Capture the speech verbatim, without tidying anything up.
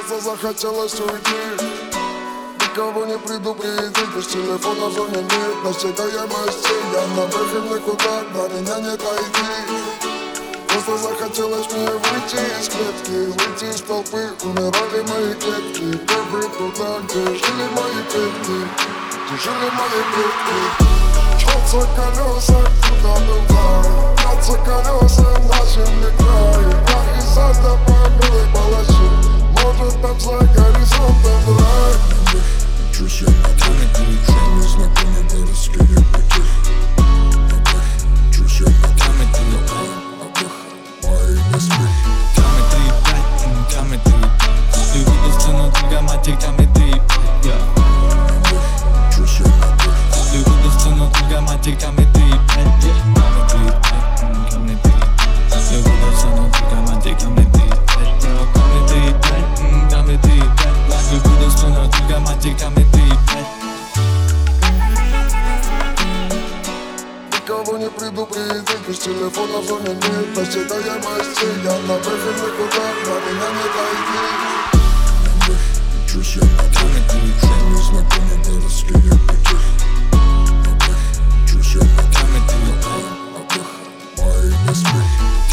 Просто захотелось уйти, никого не предупредить, без телефона в зоне нет досягаемости. Я на выход никуда, до меня не дойти. Просто захотелось мне выйти из клетки, выйти из толпы, умирали мои клетки. Первый туда, где жили мои предки, где жили мои предки. Мчатся колеса туда-туда, мчатся колеса на земле край. Я из ада по белой полосе, может там за горизонтом рай. Чусь я на памяти, уже незнакомые городские пути. Чусь я на памяти, Geometry, black geometry. Du vill stanna till grammatik, geometry. Du vill stanna till grammatik, geometry. Geometry, geometry. Du vill stanna till grammatik, geometry. Geometry, geometry. Du vill stanna till grammatik, geometry. Никого не предупредить, без телефона в зоне нет досягаемости. Я на выход никуда, до меня не дойти. Чусь я на памяти, уже незнакомые городские пути. Чусь я на памяти, мои мысли.